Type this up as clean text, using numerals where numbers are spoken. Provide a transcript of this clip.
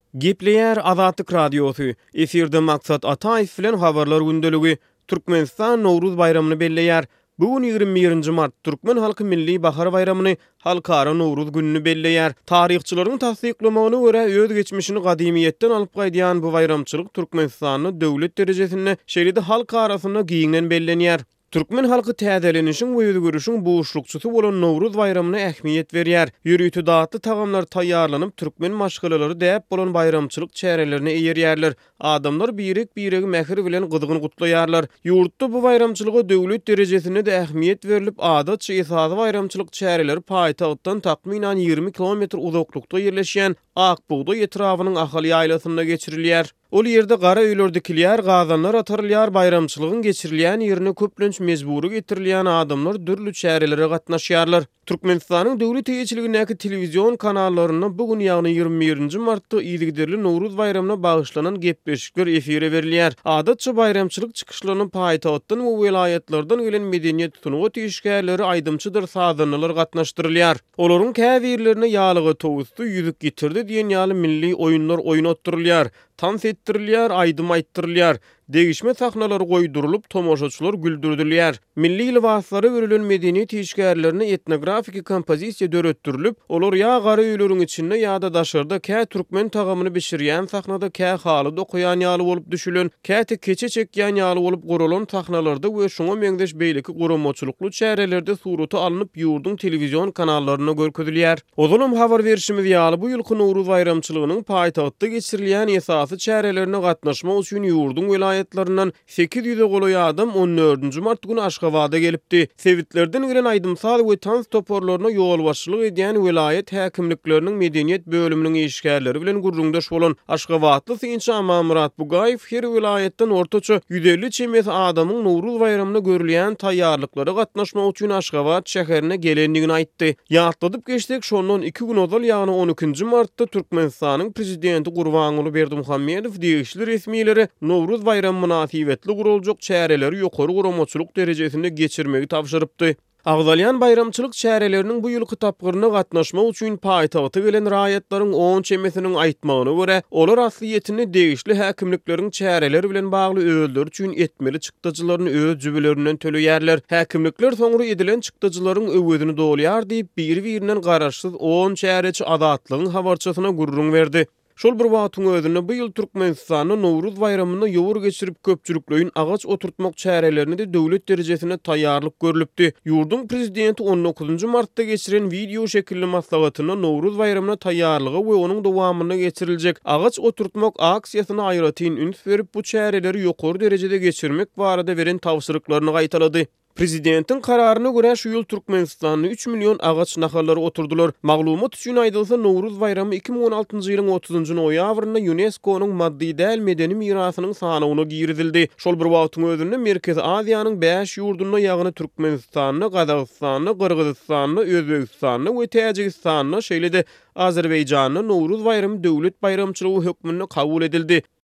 Gepleýär Azatlyk Radiosu. Eferde maksat Ataýew bilen habarlar gündöligi. Türkmenistan Nowruz bayramyny belleýär. Bugun 21-nji mart Türkmen halky milli bahar bayramyny, halkara Nowruz gününi belleýär. Taryhçylaryň tasdiklamagyna görä öz geçmişini gadimiýetden alyp gaýdýan bu bayramçylyk Türkmenistanyň döwlet derejesinde şeýle-de halk arasynda giňden bellenýär. Türkmen halky täzelenişiň we özgörüşiň buýuşlukçysy bolan Nowruz bayramyna ähmiýet berýär. Ýürüýti datly tagamlar taýýarlanyp türkmen maşgalary däp bolan bayramçylyk çärelerine eýerýärler. Adamlar birek-biregi mähir bilen gyzgyn gutlaýarlar. Ýurtda bu bayramçylyga döwlet derejesinde de ähmiýet berilip, adatça esasy bayramçylyk çäreleri paýtagtdan takminan 20 kilometr uzaklykda ýerleşýän Akbuğda etrafynyň ahaly ýaýlasynda geçirilýär. Ol ýerde gara öýler dikilýär, gazanlar atarylýar, bayramçylygyň geçirilýän ýerine köplenç mezburi getirilýän adamlar dürli çärelere gatnaşýarlar. Türkmenistanyň döwlet eýçiligindäki telewizion kanallaryna bugun ýagny 21-nji martda ýygyderli Nowruz bayramyna bagyşlanan gepleşikler efire berilýär. Adatça bayramçylyk çykyşlaryny paýtagtdan we welaýatlardan gelen medeniýet tutunugy tüýüşgärleri aýdymçydyr sazanlar gatnaşdyrylýar. Olaryň käbirlerine ýalygy towusty ýüzük getirdi diýen ýaly milli oýunlar oýnatdyrylýar. Tans ettirilýär, aýdym aýttyrylýar. Degişme sahnalary goýdurylyp, tomoşaçylar güldürdülýär. Milli libaslary bürülen medeniýet işgärlerine etnografik kompozisiýa döretdirilip, olar ýa gara öýleriň içinde ýa-da daşarda kä türkmen tagamyny bişirýän sahnada kä haly dokuyan ýaly bolup düşülen, käte keçe çekýän ýaly bolup guralan sahnalarda we şoňa meňdeş beýleki guramoçulukly çärelerde suraty alınıp ýurdun telewizion kanallarına görkezilýär. Ozalym habar berişimiz ýaly bu ýylky Nowruz bayramçylygynyň paýtagtda geçirilýän esasy çärelerine gatnaşmak üçin ýurdun welaýatlarynyň 800 golaý adam 14-nji mart günü Aşgabatda gelipdi. Sewitlerden gelen aýdymsal we tans toporlaryna ýol başçylyk edýän welaýat häkimlikleriniň medeniýet bölüminiň işgärleri bilen gurrundaş bolan Aşgabatly Synçy Amamurat Bugaýew her welaýatdan ortaça 150 çemes adamyň Nowruz bayramyna görülýän taýýarlyklary gatnaşmak üçin Aşgabat şäherine gelendigini aýtdy. Ýatladyp geçdik, şondan 2 gün ozal ýagny 12-nji martda Türkmenistanyň prezidenti Gurbanuly Berdimuhammedow degişli resmiýleri Nowruz bayram münasibetli guruljak çäreleri ýokary guramoçuluk derejesinde geçirmegi tapşyrypdy. Agdalyan bayramçylyk çäreleriniň bu ýylky tapgyryna gatnaşmak üçin paýtagta gelen raýatlaryň 10 çemesiniň aýtmagyna görä, olar asliýetini degişli häkimlikleriň çäreleri bilen bagly öýüldir üçin etmeli çykdyjylaryny öz jübilerinden töleýärler. Häkimlikler soňra edilen çykdyjylaryň öwedini dolýar diýip bir-birinden garaşsyz 10 çäreçi azatlygyň habarçysyna gurrun berdi. Şol bir wagtyň özünde bu ýyl Türkmenistanyň Nowruz bayramyny ýowur geçirip köpçülikleýin agaç oturtmak çärelerini de döwlet derejesine taýýarlyk görülipdi. Ýurdun prezidenti 19-njy martda geçiren video şekilli maslahatyna Nowruz bayramyna taýýarlygy we onuň dowamyna geçiriljek agaç oturtmak aksiýasyna aýratyn üns berip bu çäreleri ýokary derejede geçirmek barada beren tawşyryklaryny gaýtalady. Prezidentin kararyna görä şu ýyl Türkmenistanyň 3 million agaç nahallary oturdular. Maglumat üçin aýdylsa Nowruz bayramy 2016-njy ýylyň 30-njy noýabrynda UNESCO-nyň maddi däl medeni mirasynyň sanawyna girizildi. Şol bir wagtyň özünde Merkezi Aziýanyň 5 ýurdunda ýagny Türkmenistanyny, Gazagystanyny, Kyrgyzstanyny, Özbegistanyny we Täjikistanyny şeýle-de Azerbaýjanyň Nowruz bayramy döwlet bayramçylygy hökmüne kabul edildi.